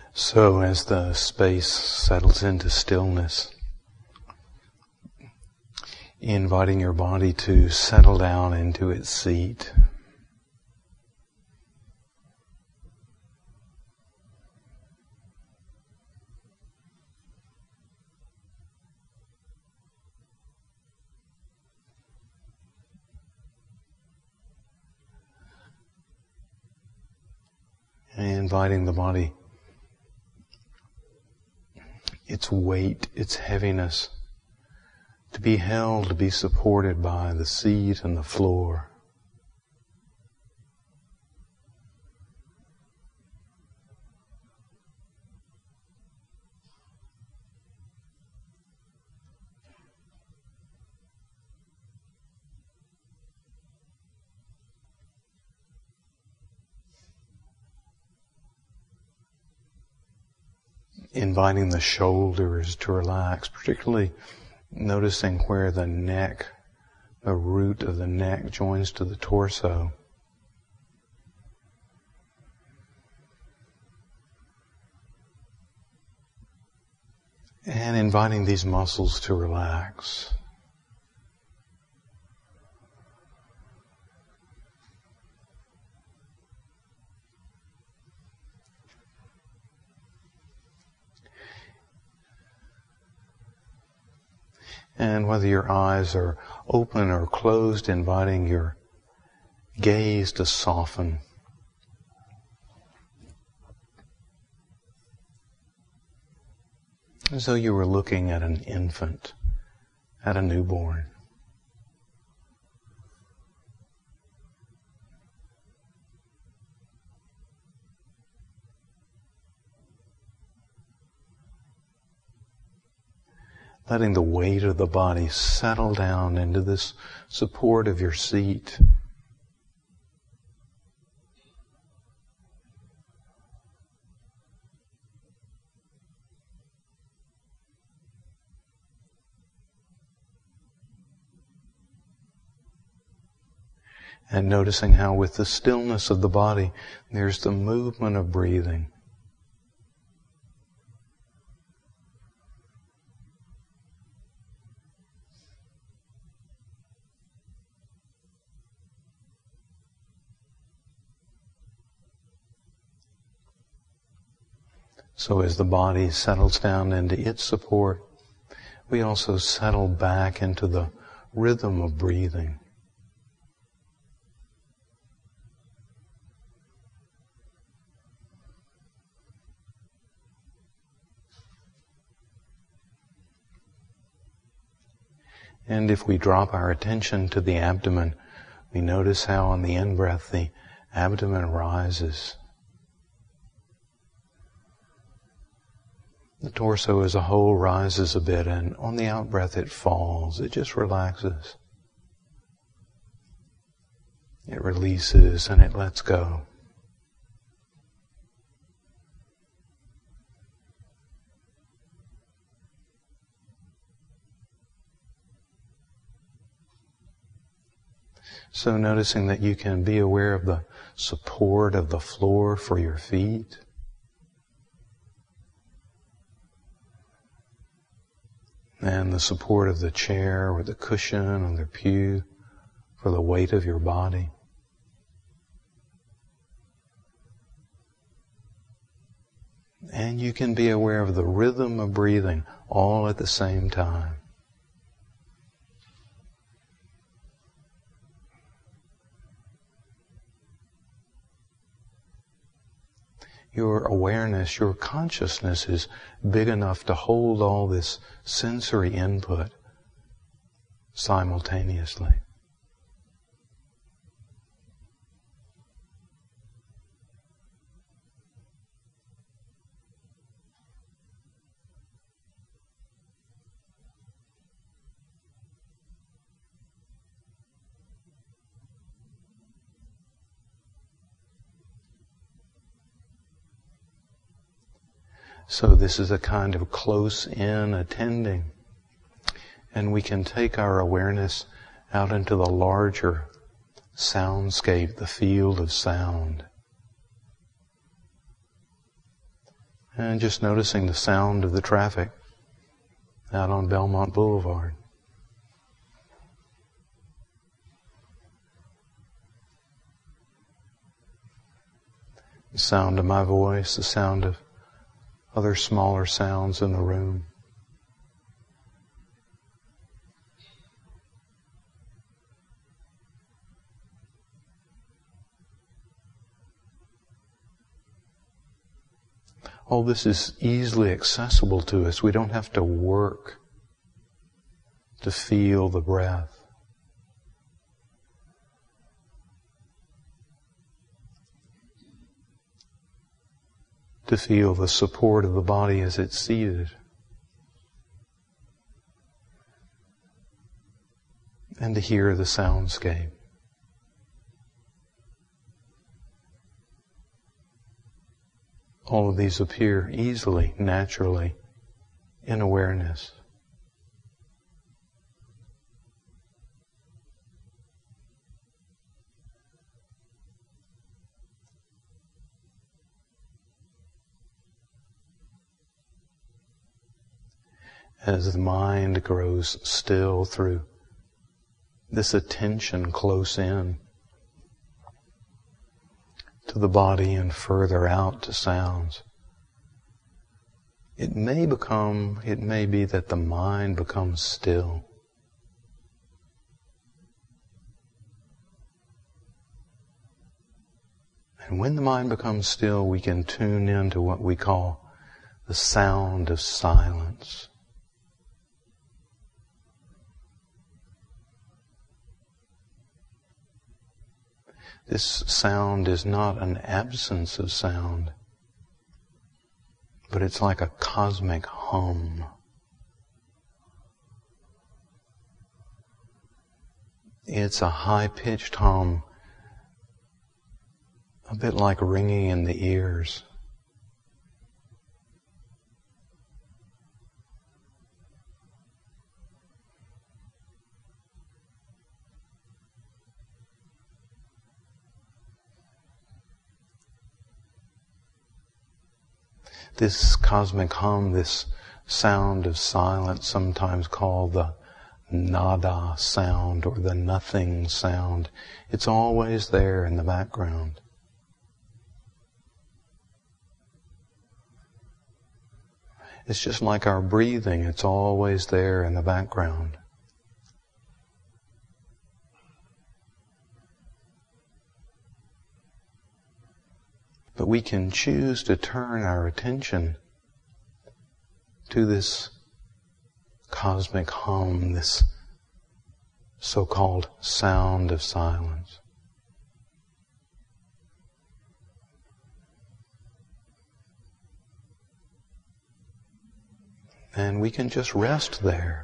So as the space settles into stillness, inviting your body to settle down into its seat. And inviting the body, its weight, its heaviness, to be held, to be supported by the seat and the floor. Inviting the shoulders to relax, particularly noticing where the neck, the root of the neck joins to the torso. And inviting these muscles to relax. And whether your eyes are open or closed, inviting your gaze to soften. As though you were looking at an infant, at a newborn. Letting the weight of the body settle down into this support of your seat. And noticing how with the stillness of the body, there's the movement of breathing. So as the body settles down into its support, we also settle back into the rhythm of breathing. And if we drop our attention to the abdomen, we notice how on the in-breath the abdomen rises. The torso as a whole rises a bit, and on the out-breath it falls. It just relaxes. It releases and it lets go. So noticing that you can be aware of the support of the floor for your feet. And the support of the chair or the cushion or the pew for the weight of your body. And you can be aware of the rhythm of breathing all at the same time. Your awareness, your consciousness is big enough to hold all this sensory input simultaneously. So this is a kind of close-in attending. And we can take our awareness out into the larger soundscape, the field of sound. And just noticing the sound of the traffic out on Belmont Boulevard. The sound of my voice, the sound of other smaller sounds in the room. All this is easily accessible to us. We don't have to work to feel the breath. To feel the support of the body as it's seated. And to hear the soundscape. All of these appear easily, naturally, in awareness. As the mind grows still through this attention close in to the body and further out to sounds, it may be that the mind becomes still. And when the mind becomes still, we can tune into what we call the sound of silence. This sound is not an absence of sound, but it's like a cosmic hum. It's a high-pitched hum, a bit like ringing in the ears. This cosmic hum, this sound of silence, sometimes called the nada sound or the nothing sound, it's always there in the background. It's just like our breathing, it's always there in the background. But we can choose to turn our attention to this cosmic hum, this so-called sound of silence. And we can just rest there.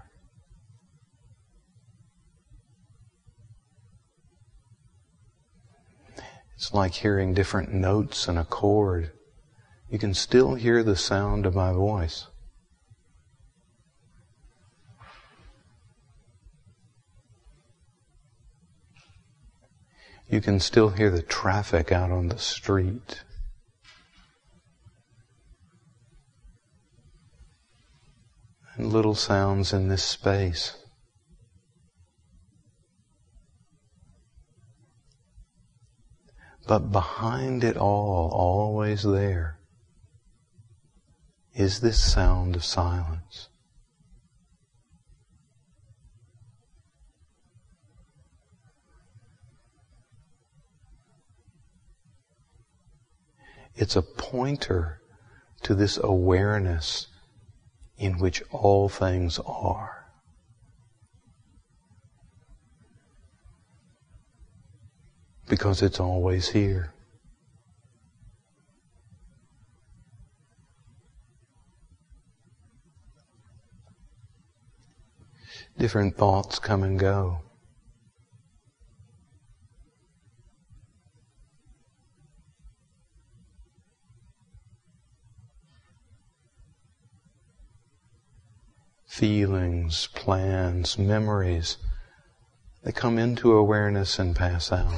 It's like hearing different notes in a chord. You can still hear the sound of my voice. You can still hear the traffic out on the street. And little sounds in this space. But behind it all, always there, is this sound of silence. It's a pointer to this awareness in which all things are. Because it's always here. Different thoughts come and go. Feelings, plans, memories, they come into awareness and pass out.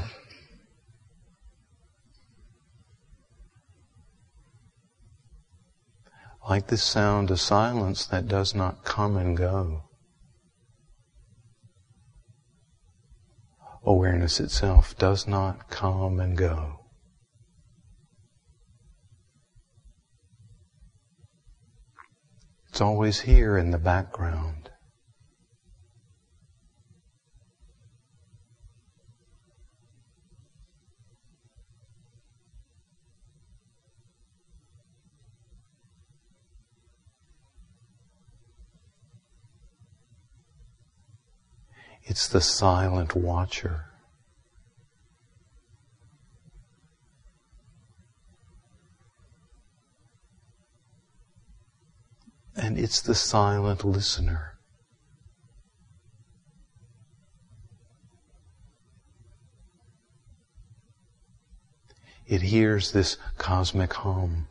Like this sound of silence that does not come and go. Awareness itself does not come and go. It's always here in the background. It's the silent watcher. And it's the silent listener. It hears this cosmic hum.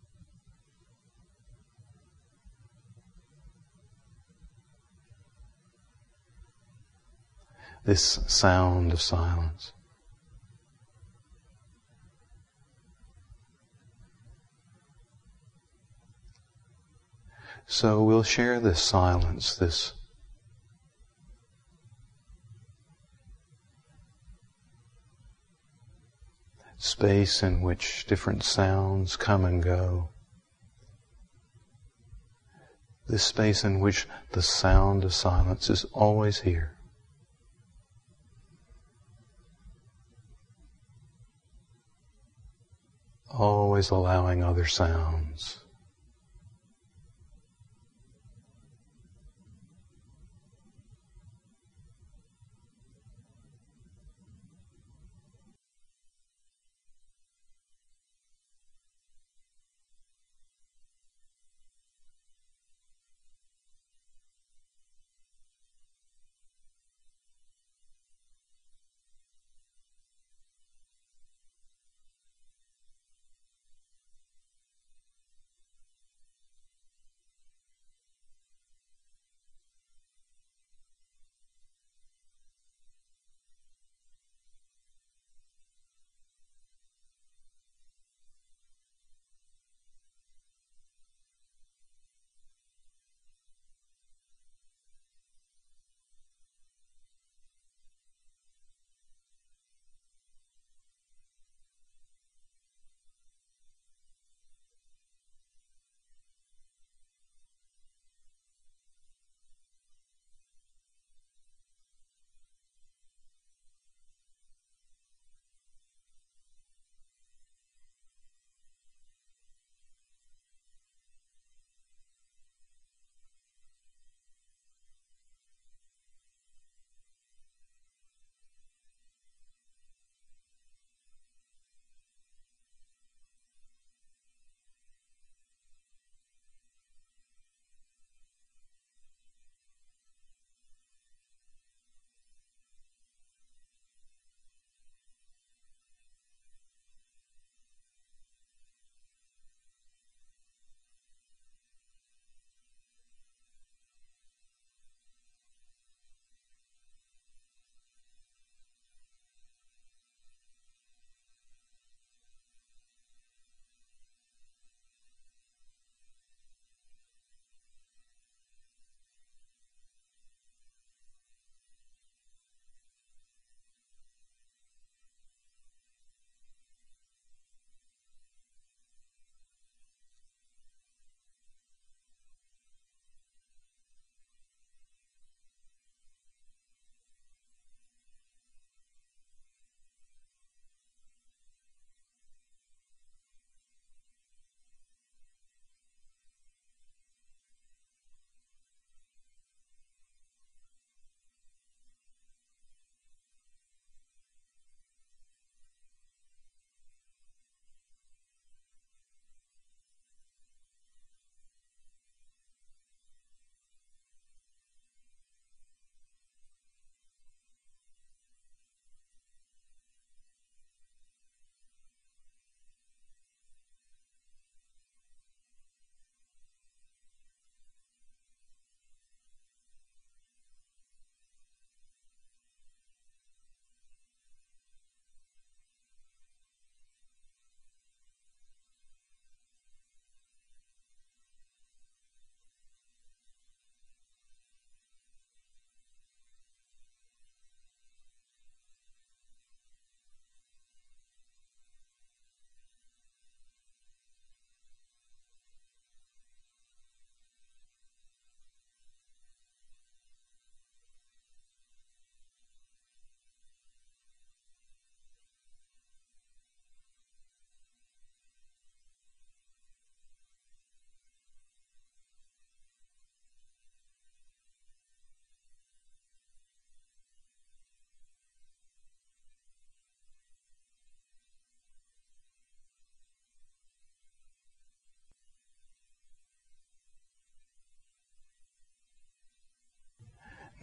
This sound of silence. So we'll share this silence, this space in which different sounds come and go. This space in which the sound of silence is always here. Always allowing other sounds.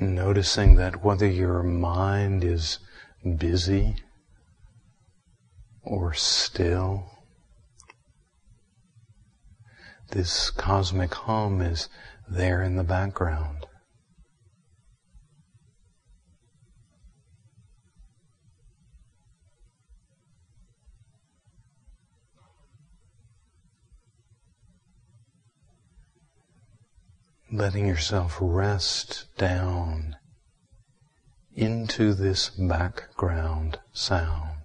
Noticing that whether your mind is busy or still, this cosmic hum is there in the background. Letting yourself rest down into this background sound.